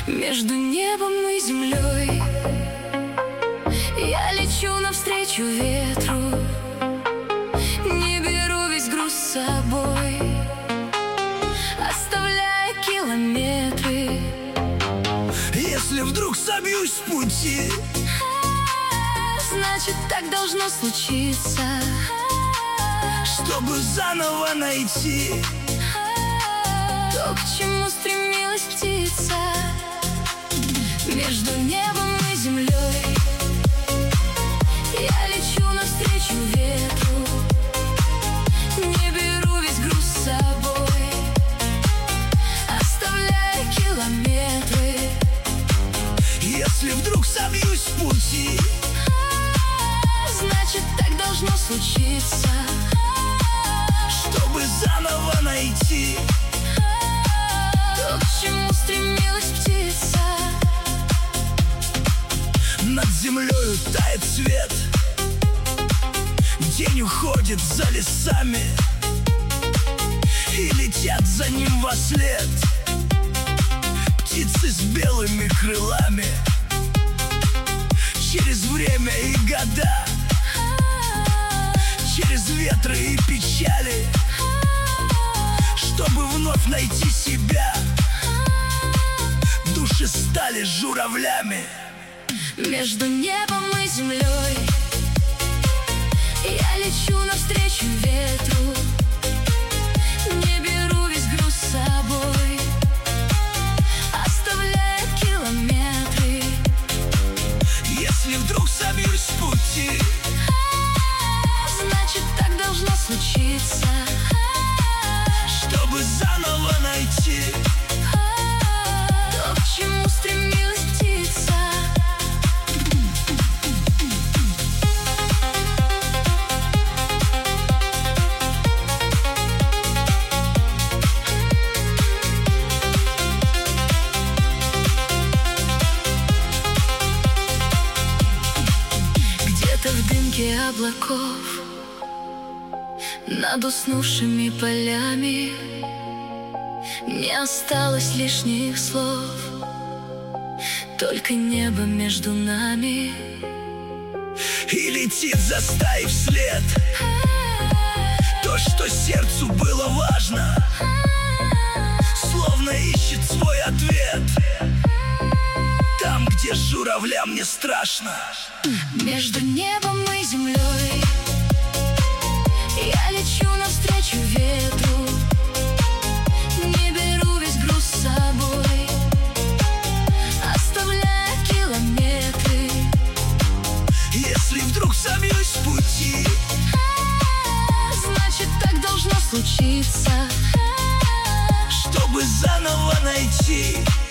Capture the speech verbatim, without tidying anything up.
Между небом и землей я лечу навстречу ветру, не беру весь груз с собой, оставляя километры. Если вдруг собьюсь с пути, значит, так должно случиться, чтобы заново найти то, к чему стремилась птица. Между небом и землей я лечу навстречу ветру, не беру весь груз с собой, оставляя километры. Если вдруг собьюсь с пути, значит, так должно случиться, чтобы заново найти то, к чему стремилась птица. Над землею тает свет, день уходит за лесами, и летят за ним вослед птицы с белыми крылами. Через время и года, через ветры и печали, чтобы вновь найти себя, души стали журавлями. Между небом и землей я лечу навстречу ветру, не беру весь груз с собой, оставляя километры. Если вдруг собьюсь с пути, значит, так должно случиться, чтобы заново найти то, к чему стремилась птица. Где-то в дымке облаков, над уснувшими полями, не осталось лишних слов, только небо между нами. И летит за стаей вслед то, что сердцу было важно, словно ищет свой ответ там, где журавлям не страшно. Между небом и землей я лечу навстречу ветру, не беру весь груз с собой, оставляя километры. Если вдруг собьюсь с пути, значит, так должно случиться, чтобы заново найти